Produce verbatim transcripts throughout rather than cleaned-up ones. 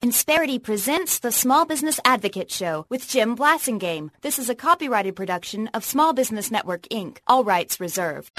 Insperity presents the Small Business Advocate Show with Jim Blasingame. This is a copyrighted production of Small Business Network, Incorporated. All rights reserved.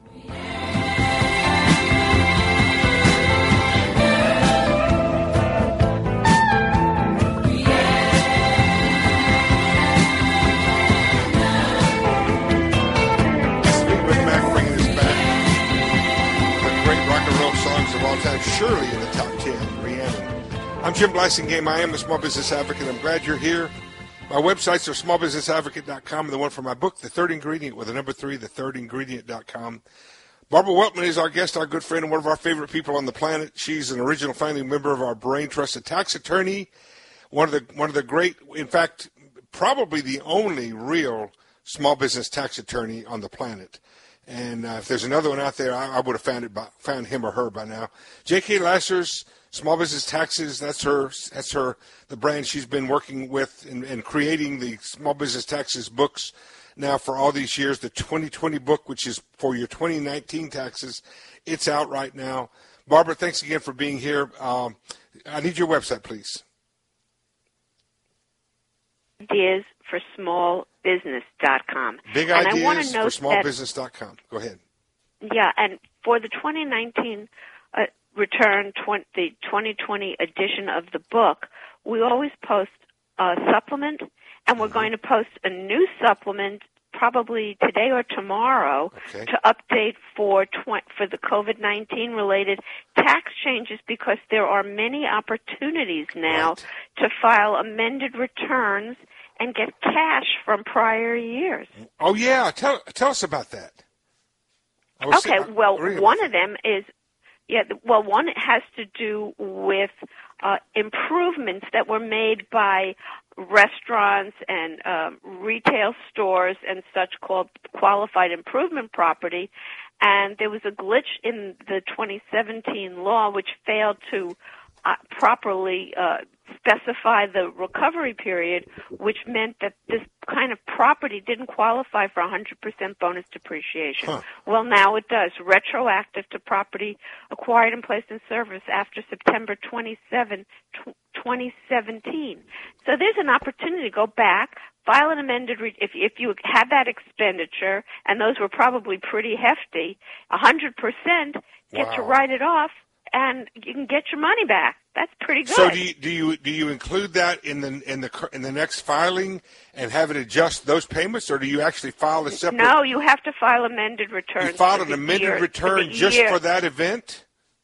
Of all time, surely in the top ten, Rhiannon. I'm Jim Blasingame. I am the Small Business Advocate. I'm glad you're here. My websites are small business advocate dot com and the one for my book, The Third Ingredient, with the number three, the third ingredient dot com. Barbara Weltman is our guest, our good friend, and one of our favorite people on the planet. She's an original founding member of our Brain Trust, a tax attorney, one of the one of the great, in fact, probably the only real small business tax attorney on the planet. And uh, if there's another one out there, I, I would have found it by, found him or her by now. J K Lasser's Small Business Taxes, that's her, that's her, the brand she's been working with and, and creating the Small Business Taxes books now for all these years. The twenty twenty book, which is for your twenty nineteen taxes, it's out right now. Barbara, thanks again for being here. Um, I need your website, please. Ideas for small business dot com. Big and ideas I want to note for small business dot com. Go ahead. Yeah, and for the twenty nineteen uh, return, twenty, the twenty twenty edition of the book, we always post a supplement, and we're mm-hmm. going to post a new supplement probably today or tomorrow okay. to update for tw- for the COVID nineteen related tax changes, because there are many opportunities now right. to file amended returns and get cash from prior years. Oh, yeah. Tell tell us about that. Okay, saying, well, one that. of them is, yeah, well, one has to do with uh, improvements that were made by restaurants and um, retail stores and such called qualified improvement property. And there was a glitch in the twenty seventeen law which failed to uh, properly uh, specify the recovery period, which meant that this kind of property didn't qualify for one hundred percent bonus depreciation. Huh. Well, now it does, retroactive to property acquired and placed in service after September twenty-seventh, twenty seventeen. So there's an opportunity to go back, file an amended, re- if, if you had that expenditure, and those were probably pretty hefty, one hundred percent, get wow. to write it off, and you can get your money back. That's pretty good. So do you do you do you include that in the in the in the next filing and have it adjust those payments, or do you actually file a separate? No, you have to file amended returns. You filed an the amended year, return for just year. for that event.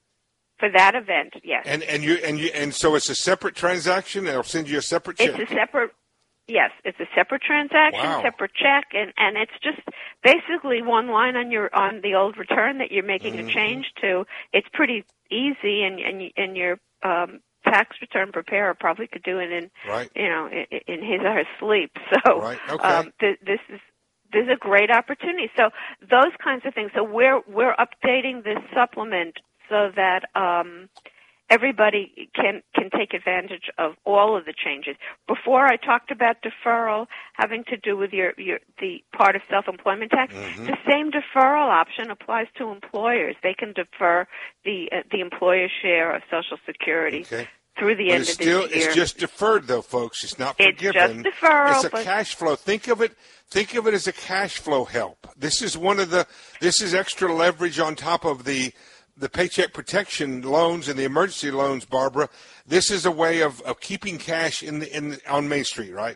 For that event, yes. And and you and you and so it's a separate transaction. They'll send you a separate check. It's a separate. Yes, it's a separate transaction, wow. separate check, and, and it's just basically one line on your on the old return that you're making mm-hmm. a change to. It's pretty easy, and and and your um, tax return preparer probably could do it in right. you know in, in his or her sleep. So right. okay. um, th- this is. This is a great opportunity. So those kinds of things. So we're we're updating this supplement so that um, everybody can can take advantage of all of the changes. Before I talked about deferral having to do with your, your the part of self-employment tax. Mm-hmm. The same deferral option applies to employers. They can defer the uh, the employer's share of Social Security. Okay. Through the but end it's of still, this year. It's just deferred, though, folks. It's not it's forgiven. It's just deferral. It's a cash flow. Think of it. Think of it as a cash flow help. This is one of the. This is extra leverage on top of the the paycheck protection loans and the emergency loans, Barbara. This is a way of, of keeping cash in the in the, on Main Street, right?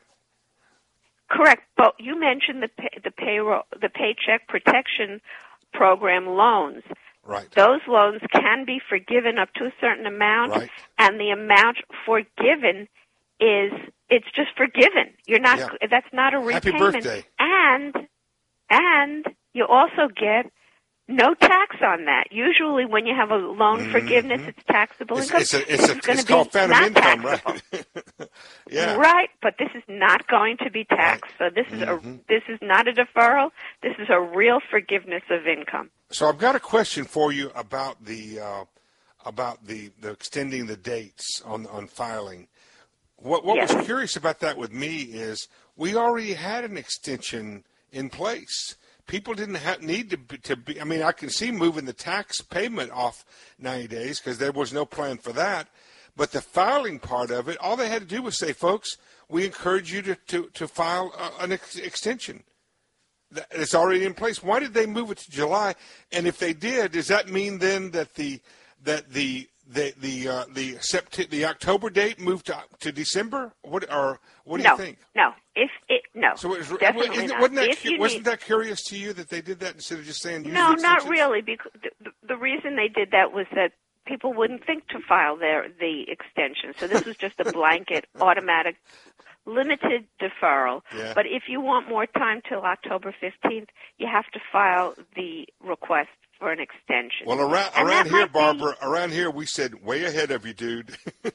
Correct. But you mentioned the pay, the payroll the paycheck protection program loans. Right. Those loans can be forgiven up to a certain amount, right. and the amount forgiven is it's just forgiven. You're not yeah. that's not a repayment. Happy birthday. And and you also get no tax on that. Usually, when you have a loan mm-hmm. forgiveness, it's taxable it's, income. It's, a, it's, a, it's, it's called phantom income, taxable. right? yeah. Right, but this is not going to be taxed. Right. So this is mm-hmm. a this is not a deferral. This is a real forgiveness of income. So I've got a question for you about the uh, about the, the extending the dates on on filing. What what yes. was curious about that with me is we already had an extension in place. People didn't have, need to be, to be. I mean, I can see moving the tax payment off ninety days because there was no plan for that. But the filing part of it, all they had to do was say, folks, we encourage you to, to, to file a, an ex- extension. It's already in place. Why did they move it to July? And if they did, does that mean then that the that the the the uh, the Sept- the October date moved to to December? What or what do no, you think? No, if it no. So it was, definitely isn't, not. wasn't that If cu- you wasn't need, that curious to you that they did that instead of just saying use no, the not extensions? really. Because the, the reason they did that was that people wouldn't think to file their the extension. So this was just a blanket, automatic, limited deferral. Yeah. But if you want more time till October fifteenth, you have to file the request for an extension. Well, around And around that here, might be- Barbara, around here we said way ahead of you, dude.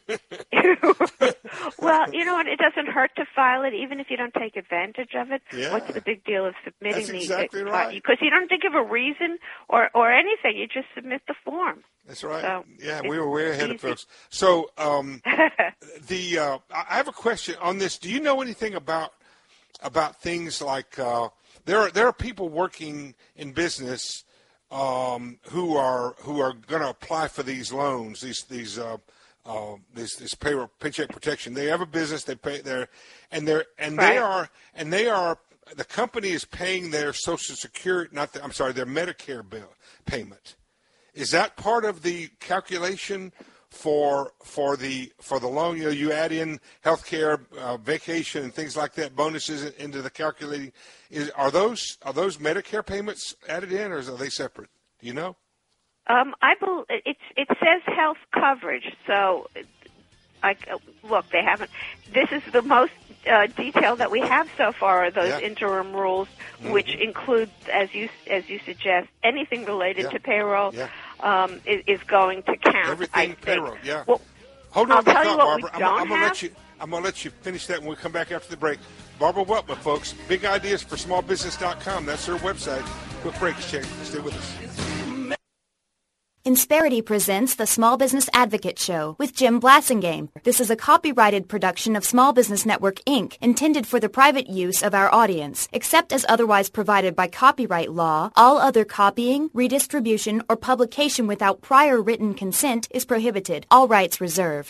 Well, you know what? It doesn't hurt to file it, even if you don't take advantage of it. Yeah. What's the big deal of submitting That's the exactly uh, right. Because you don't think of a reason or or anything. You just submit the form. That's right. So yeah, it's we were way ahead easy. of folks. So um, the uh, I have a question on this. Do you know anything about about things like uh, there are there are people working in business um, who are who are going to apply for these loans, these these uh, uh, this this payroll paycheck protection. They have a business, they pay their and they're and Right. they are and they are the company is paying their Social Security, not the, I'm sorry, their Medicare bill payment. Is that part of the calculation for for the for the loan? You know, you add in health care, uh, vacation, and things like that, bonuses into the calculating. Is are those are those Medicare payments added in, or are they separate? Do you know? Um, I bel it's it says health coverage. So, I look, they haven't. This is the most uh, detail that we have so far. Are those Yeah. interim rules, Mm-hmm. which include, as you as you suggest, anything related Yeah. to payroll, Yeah. um, is, is going to count. Everything I think. payroll, yeah. Well, Hold on I'll to tell that you thought, what we Barbara. I'm, don't I'm gonna have. let you. I'm gonna let you finish that when we come back after the break. Barbara Weltman, folks. Big ideas for small business dot com. That's her website. Quick break. Check. Stay with us. Insperity presents the Small Business Advocate Show with Jim Blasingame. This is a copyrighted production of Small Business Network, Incorporated, intended for the private use of our audience. Except as otherwise provided by copyright law, all other copying, redistribution, or publication without prior written consent is prohibited. All rights reserved.